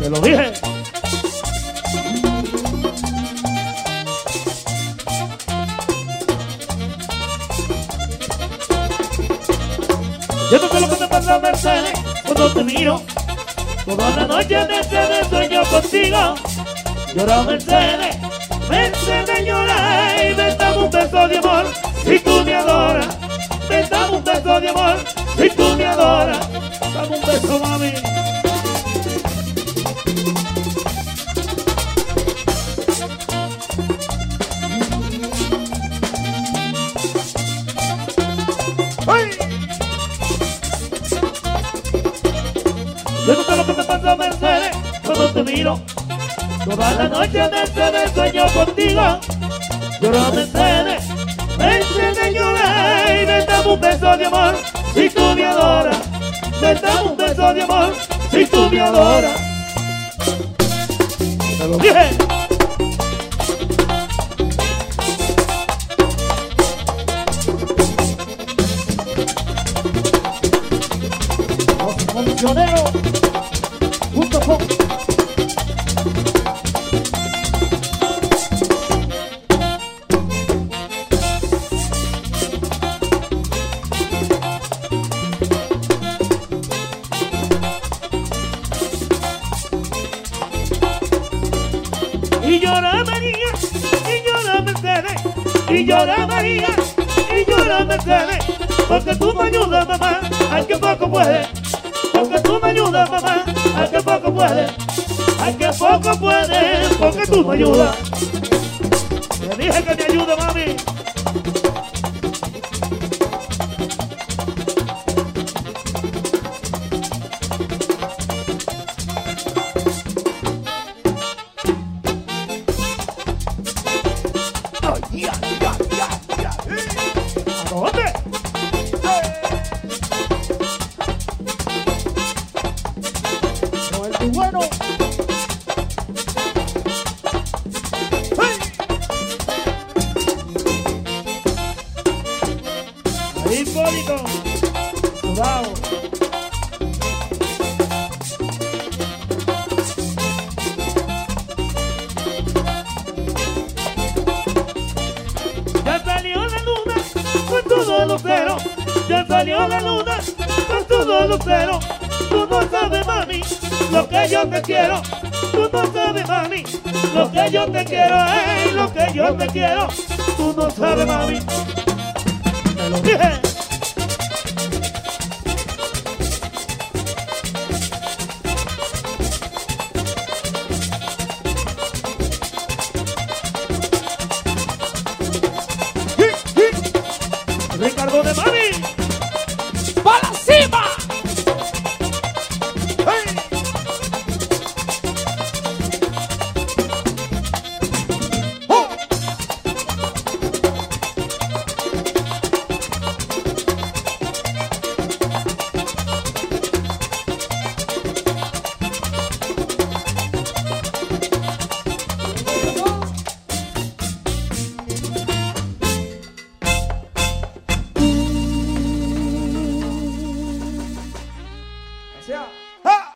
Te lo dije. Yo no sé lo que me pasa, Mercedes, cuando te miro. Toda la noche Mercedes sueño contigo. Llora Mercedes, Mercedes llora y me dame un beso de amor si tú me adoras. Me dame un beso de amor si tú me adoras. Dame un beso, mami. ¡Ay! Yo no sé lo que me pasa, Mercedes, cuando te miro. Toda la noche Mercedes sueño contigo. Llora Mercedes, Mercedes llora y me dame un beso de amor si tú me adoras. Me dame un beso de amor si tú me adoras. Te lo dije. Comisionero.com. Y llora María, y llora Mercedes, y llora María, y llora Mercedes, porque tú me ayudas, mamá, ay que poco puedes, porque tú me ayudas, mamá, ay que poco puedes, ay que poco puedes, porque tú me ayudas. Te dije que me ayude, mami. ¿A dónde? Noel, tu bueno. Ahí, Hipólito. Sudado. Ya salió la luna con todo lucero. Ya salió la luna con todo lucero. Tú no sabes, mami, lo que yo te quiero. Tú no sabes, mami, lo que yo te quiero. Ey, lo que yo te quiero. Tú no sabes, mami. Te lo dije. Ricardo de Mami.